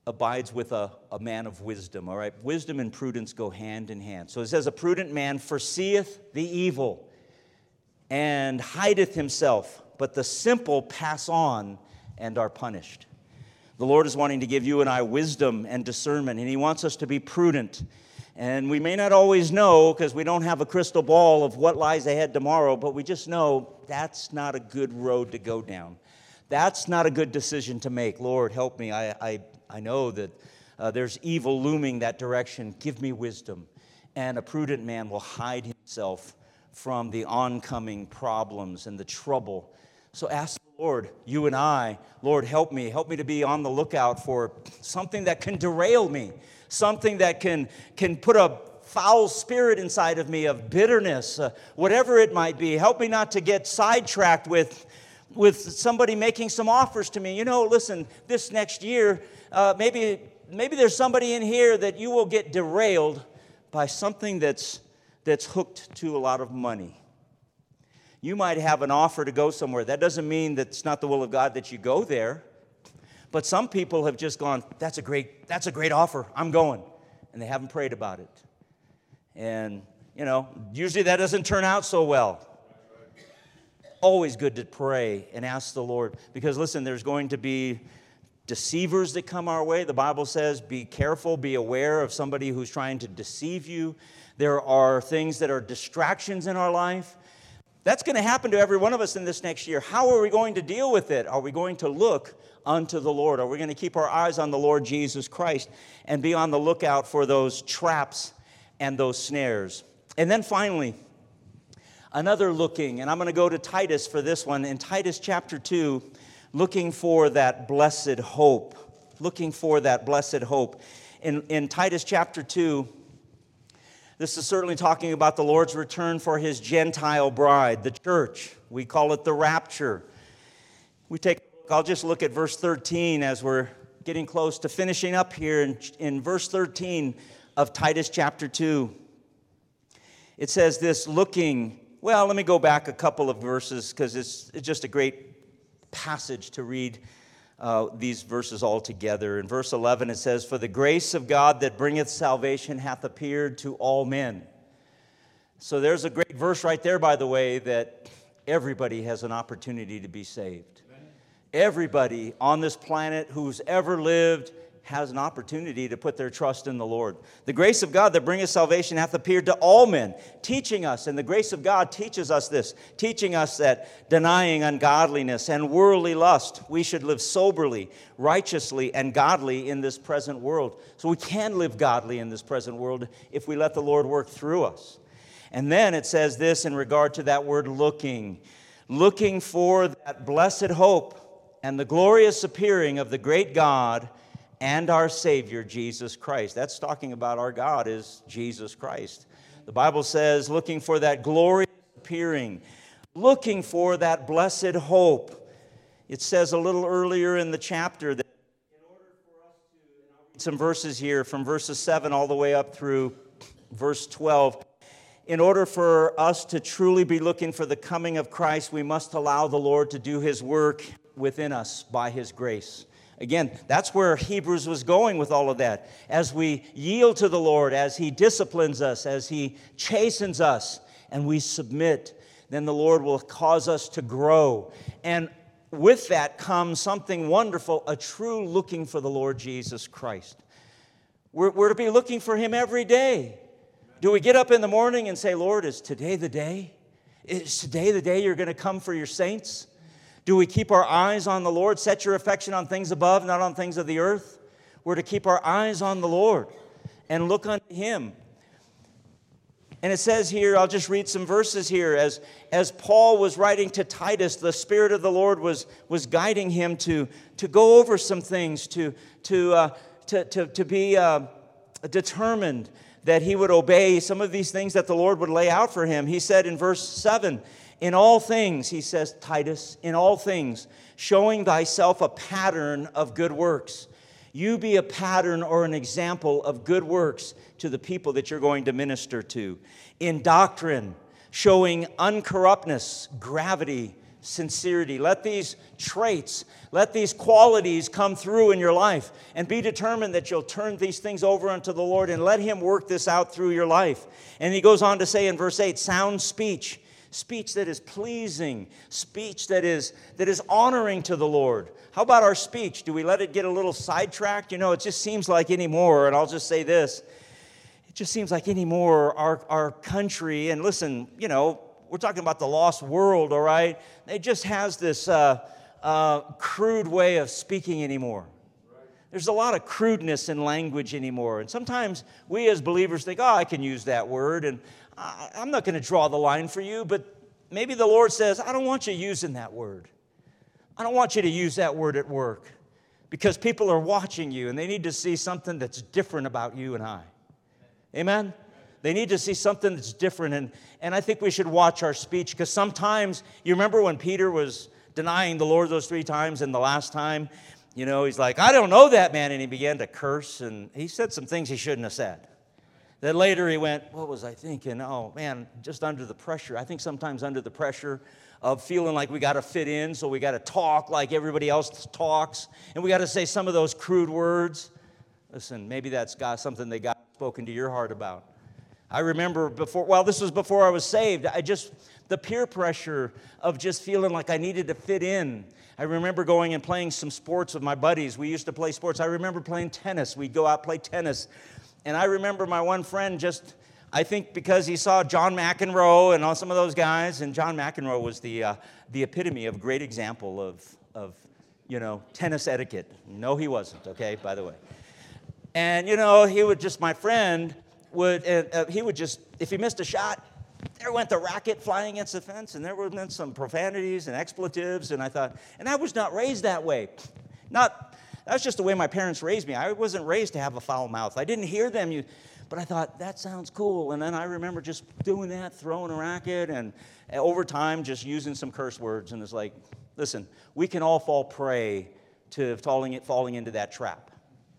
abides with a, a man of wisdom, all right? Wisdom and prudence go hand in hand. So it says, a prudent man foreseeth the evil and hideth himself, but the simple pass on and are punished. The Lord is wanting to give you and I wisdom and discernment, and He wants us to be prudent. And we may not always know, because we don't have a crystal ball of what lies ahead tomorrow, but we just know that's not a good road to go down. That's not a good decision to make. Lord, help me. I, I, I know that uh, there's evil looming that direction. Give me wisdom. And a prudent man will hide himself from the oncoming problems and the trouble. So ask the Lord, you and I, Lord, help me. Help me to be on the lookout for something that can derail me, something that can, can put a foul spirit inside of me of bitterness, uh, whatever it might be. Help me not to get sidetracked with, with somebody making some offers to me. You know, listen, this next year, uh, maybe, maybe there's somebody in here that you will get derailed by something that's that's hooked to a lot of money. You might have an offer to go somewhere. That doesn't mean that it's not the will of God that you go there. But some people have just gone, that's a great, that's a great offer. I'm going. And they haven't prayed about it. And, you know, usually that doesn't turn out so well. Always good to pray and ask the Lord. Because, listen, there's going to be deceivers that come our way. The Bible says, be careful, be aware of somebody who's trying to deceive you. There are things that are distractions in our life. That's going to happen to every one of us in this next year. How are we going to deal with it? Are we going to look unto the Lord? Are we going to keep our eyes on the Lord Jesus Christ and be on the lookout for those traps and those snares? And then finally, another looking, and I'm going to go to Titus for this one. In Titus chapter two, looking for that blessed hope. Looking for that blessed hope. In, in Titus chapter two, this is certainly talking about the Lord's return for His Gentile bride, the church. We call it the rapture. We take, I'll just look at verse thirteen as we're getting close to finishing up here. In, in verse thirteen of Titus chapter two, it says this, looking, well, let me go back a couple of verses because it's, it's just a great passage to read uh, these verses all together. In verse eleven, it says, for the grace of God that bringeth salvation hath appeared to all men. So there's a great verse right there, by the way, that everybody has an opportunity to be saved. Amen. Everybody on this planet who's ever lived has an opportunity to put their trust in the Lord. The grace of God that bringeth salvation hath appeared to all men, teaching us, and the grace of God teaches us this, teaching us that denying ungodliness and worldly lust, we should live soberly, righteously, and godly in this present world. So we can live godly in this present world if we let the Lord work through us. And then it says this in regard to that word looking, looking for that blessed hope and the glorious appearing of the great God and our Savior, Jesus Christ. That's talking about our God is Jesus Christ. The Bible says, looking for that glorious appearing, looking for that blessed hope. It says a little earlier in the chapter that in order for us to, and I'll read some verses here from verses seven all the way up through verse twelve. In order for us to truly be looking for the coming of Christ, we must allow the Lord to do His work within us by His grace. Again, that's where Hebrews was going with all of that. As we yield to the Lord, as He disciplines us, as He chastens us, and we submit, then the Lord will cause us to grow. And with that comes something wonderful, a true looking for the Lord Jesus Christ. We're, we're to be looking for Him every day. Do we get up in the morning and say, Lord, is today the day? Is today the day you're going to come for your saints? Do we keep our eyes on the Lord? Set your affection on things above, not on things of the earth. We're to keep our eyes on the Lord and look unto Him. And it says here, I'll just read some verses here. As, as Paul was writing to Titus, the Spirit of the Lord was, was guiding him to, to go over some things, to, to, uh, to, to, to be uh, determined that he would obey some of these things that the Lord would lay out for him. He said in verse seven, in all things, he says, Titus, in all things, showing thyself a pattern of good works. You be a pattern or an example of good works to the people that you're going to minister to. In doctrine, showing uncorruptness, gravity, sincerity. Let these traits, let these qualities come through in your life, and be determined that you'll turn these things over unto the Lord and let Him work this out through your life. And he goes on to say in verse eight, sound speech, speech that is pleasing, speech that is, that is honoring to the Lord. How about our speech? Do we let it get a little sidetracked? You know, it just seems like anymore, and I'll just say this, it just seems like anymore our, our country, and listen, you know, we're talking about the lost world, all right? It just has this uh, uh, crude way of speaking anymore. There's a lot of crudeness in language anymore. And sometimes we as believers think, oh, I can use that word, and I, I'm not going to draw the line for you, but maybe the Lord says, I don't want you using that word. I don't want you to use that word at work, because people are watching you, and they need to see something that's different about you and I. Amen? They need to see something that's different, and, and I think we should watch our speech, because sometimes, you remember when Peter was denying the Lord those three times, and the last time, you know, he's like, I don't know that man, and he began to curse, and he said some things he shouldn't have said. Then later he went, what was I thinking? Oh, man, just under the pressure. I think sometimes under the pressure of feeling like we got to fit in, so we got to talk like everybody else talks, and we got to say some of those crude words. Listen, maybe that's got something that God spoken to your heart about. I remember before, well, this was before I was saved. I just, the peer pressure of just feeling like I needed to fit in. I remember going and playing some sports with my buddies. We used to play sports. I remember playing tennis. We'd go out and play tennis. And I remember my one friend just, I think because he saw John McEnroe and all some of those guys, and John McEnroe was the uh, the epitome of a great example of, of, you know, tennis etiquette. No, he wasn't, okay, by the way. And, you know, he would just, my friend, would uh, he would just, if he missed a shot, there went the racket flying against the fence, and there were then some profanities and expletives, and I thought, and I was not raised that way. Not, that's just the way my parents raised me. I wasn't raised to have a foul mouth. I didn't hear them, you, but I thought, that sounds cool, and then I remember just doing that, throwing a racket, and over time, just using some curse words, and it's like, listen, we can all fall prey to falling, falling into that trap.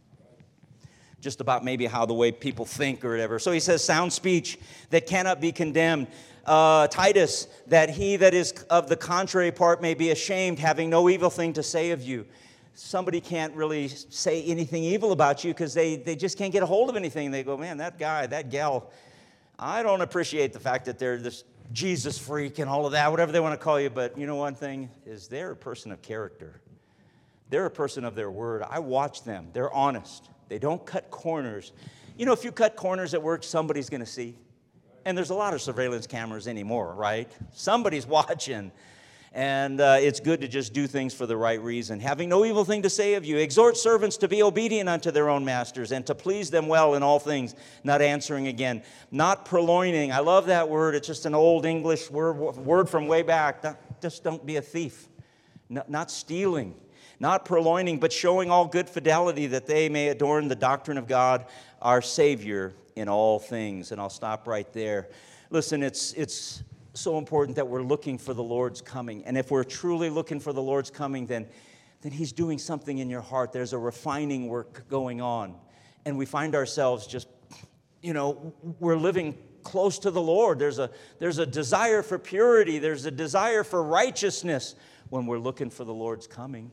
Just about maybe how the way people think or whatever. So he says, sound speech that cannot be condemned. Uh, Titus, that he that is of the contrary part may be ashamed, having no evil thing to say of you. Somebody can't really say anything evil about you because they, they just can't get a hold of anything. They go, man, that guy, that gal, I don't appreciate the fact that they're this Jesus freak and all of that, whatever they want to call you. But you know one thing is they're a person of character. They're a person of their word. I watch them. They're honest. They don't cut corners. You know, if you cut corners at work, somebody's going to see. And there's a lot of surveillance cameras anymore, right? Somebody's watching. And uh, it's good to just do things for the right reason. Having no evil thing to say of you, exhort servants to be obedient unto their own masters and to please them well in all things, not answering again. Not purloining. I love that word. It's just an old English word, word from way back. Not, just don't be a thief. Not, not stealing. Not purloining, but showing all good fidelity, that they may adorn the doctrine of God, our Savior, in all things. And I'll stop right there. Listen, it's it's so important that we're looking for the Lord's coming. And if we're truly looking for the Lord's coming, then, then He's doing something in your heart. There's a refining work going on. And we find ourselves just, you know, we're living close to the Lord. There's a, there's a desire for purity. There's a desire for righteousness when we're looking for the Lord's coming.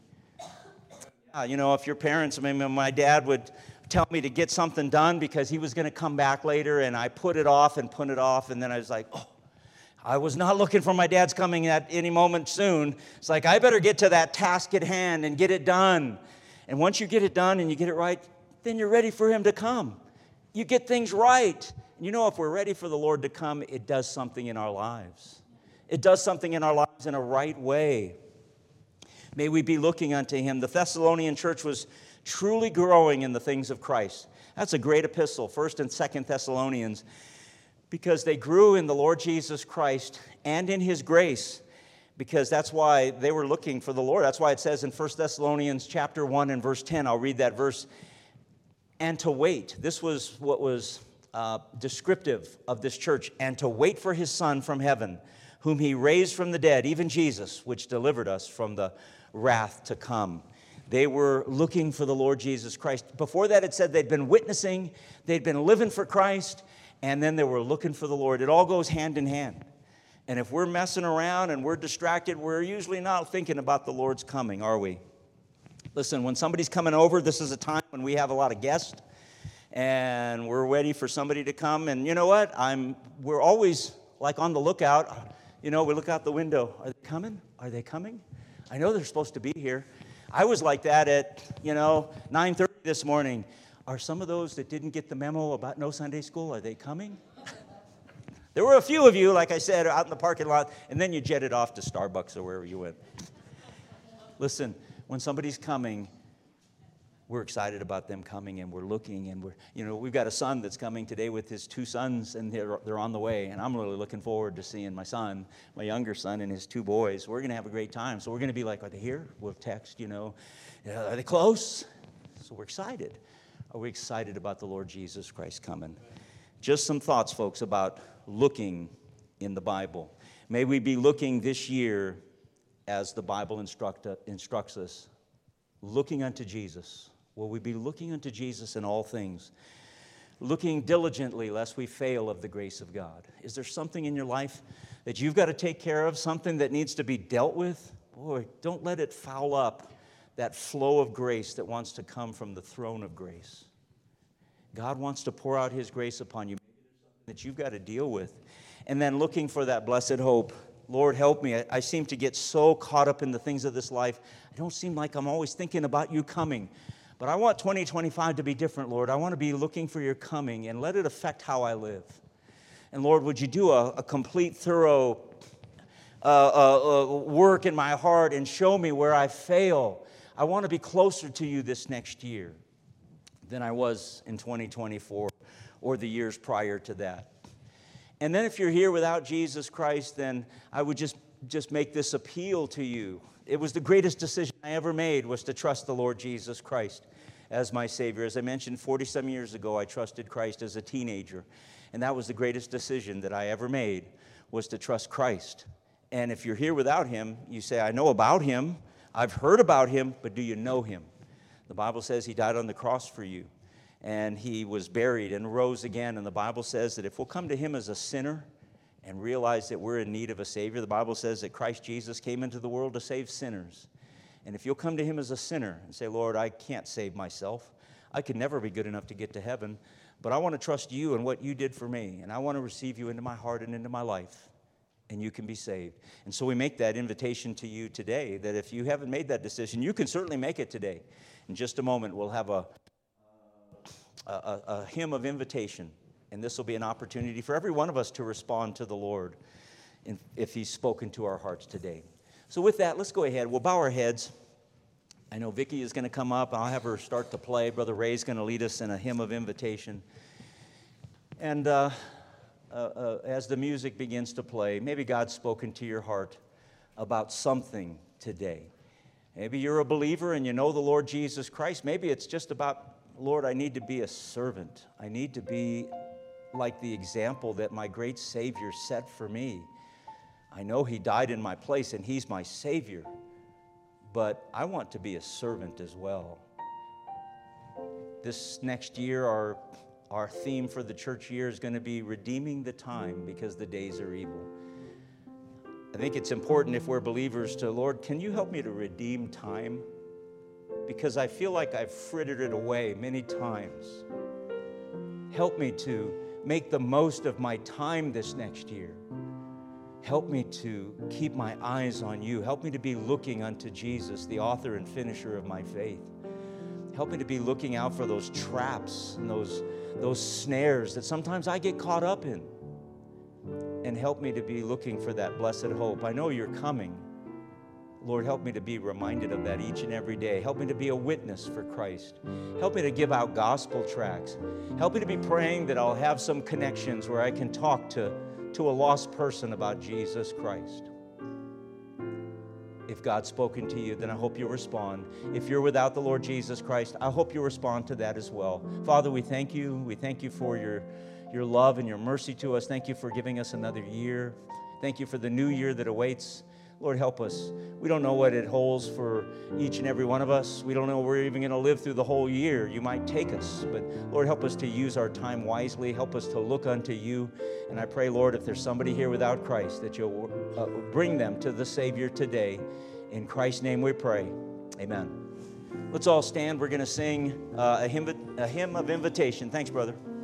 You know, if your parents, I mean, my dad would tell me to get something done because he was going to come back later, and I put it off and put it off, and then I was like, oh, I was not looking for my dad's coming at any moment soon. It's like, I better get to that task at hand and get it done. And once you get it done and you get it right, then you're ready for Him to come. You get things right. You know, if we're ready for the Lord to come, it does something in our lives. It does something in our lives in a right way. May we be looking unto Him. The Thessalonian church was truly growing in the things of Christ. That's a great epistle, First and Second Thessalonians, because they grew in the Lord Jesus Christ and in His grace, because that's why they were looking for the Lord. That's why it says in First Thessalonians chapter one and verse ten, I'll read that verse, and to wait. This was what was uh, descriptive of this church, and to wait for His Son from heaven, whom He raised from the dead, even Jesus, which delivered us from the wrath to come. They were looking for the Lord Jesus Christ. Before that, it said they'd been witnessing, they'd been living for Christ, and then they were looking for the Lord. It all goes hand in hand. And if we're messing around and we're distracted, we're usually not thinking about the Lord's coming, are we? Listen, when somebody's coming over, this is a time when we have a lot of guests, and we're ready for somebody to come. And you know what? I'm. We're always like on the lookout. You know, we look out the window. Are they coming? Are they coming? I know they're supposed to be here. I was like that at, you know, nine thirty this morning. Are some of those that didn't get the memo about no Sunday school, are they coming? There were a few of you, like I said, out in the parking lot, and then you jetted off to Starbucks or wherever you went. Listen, when somebody's coming, we're excited about them coming, and we're looking, and we're, you know, we've got a son that's coming today with his two sons, and they're, they're on the way, and I'm really looking forward to seeing my son, my younger son, and his two boys. We're going to have a great time, so we're going to be like, are they here? We'll text, you know, are they close? So we're excited. Are we excited about the Lord Jesus Christ coming? Just some thoughts, folks, about looking in the Bible. May we be looking this year as the Bible instruct, instructs us, looking unto Jesus. Will we be looking unto Jesus in all things? Looking diligently lest we fail of the grace of God. Is there something in your life that you've got to take care of, something that needs to be dealt with? Boy, don't let it foul up that flow of grace that wants to come from the throne of grace. God wants to pour out His grace upon you. Maybe there's something that you've got to deal with. And then looking for that blessed hope. Lord, help me. I, I seem to get so caught up in the things of this life. I don't seem like I'm always thinking about you coming. But I want twenty twenty-five to be different, Lord. I want to be looking for your coming, and let it affect how I live. And Lord, would you do a, a complete, thorough uh, uh, uh, work in my heart and show me where I fail. I want to be closer to you this next year than I was in twenty twenty-four or the years prior to that. And then if you're here without Jesus Christ, then I would just, just make this appeal to you. It was the greatest decision I ever made, was to trust the Lord Jesus Christ as my Savior. As I mentioned, forty-some years ago, I trusted Christ as a teenager. And that was the greatest decision that I ever made, was to trust Christ. And if you're here without Him, you say, I know about Him, I've heard about Him, but do you know Him? The Bible says He died on the cross for you, and He was buried and rose again. And the Bible says that if we'll come to Him as a sinner and realize that we're in need of a Savior, the Bible says that Christ Jesus came into the world to save sinners. And if you'll come to Him as a sinner and say, Lord, I can't save myself. I could never be good enough to get to heaven, but I want to trust you and what you did for me, and I want to receive you into my heart and into my life, and you can be saved. And so we make that invitation to you today, that if you haven't made that decision, you can certainly make it today. In just a moment, we'll have a, a, a, a hymn of invitation, and this will be an opportunity for every one of us to respond to the Lord if He's spoken to our hearts today. So with that, let's go ahead. We'll bow our heads. I know Vicki is going to come up. I'll have her start to play. Brother Ray's going to lead us in a hymn of invitation. And uh, uh, uh, as the music begins to play, maybe God's spoken to your heart about something today. Maybe you're a believer and you know the Lord Jesus Christ. Maybe it's just about, Lord, I need to be a servant. I need to be like the example that my great Savior set for me. I know He died in my place and He's my Savior, but I want to be a servant as well. This next year, our, our theme for the church year is going to be redeeming the time because the days are evil. I think it's important, if we're believers, to, Lord, can you help me to redeem time? Because I feel like I've frittered it away many times. Help me to make the most of my time this next year. Help me to keep my eyes on you. Help me to be looking unto Jesus, the author and finisher of my faith. Help me to be looking out for those traps and those, those snares that sometimes I get caught up in. And help me to be looking for that blessed hope. I know you're coming. Lord, help me to be reminded of that each and every day. Help me to be a witness for Christ. Help me to give out gospel tracts. Help me to be praying that I'll have some connections where I can talk to, to a lost person about Jesus Christ. If God's spoken to you, then I hope you'll respond. If you're without the Lord Jesus Christ, I hope you'll respond to that as well. Father, we thank you. We thank you for your, your love and your mercy to us. Thank you for giving us another year. Thank you for the new year that awaits. Lord, help us. We don't know what it holds for each and every one of us. We don't know if we're even going to live through the whole year. You might take us, but Lord, help us to use our time wisely. Help us to look unto you. And I pray, Lord, if there's somebody here without Christ, that you'll uh, bring them to the Savior today. In Christ's name we pray. Amen. Let's all stand. We're going to sing uh, a, hymn, a hymn of invitation. Thanks, brother.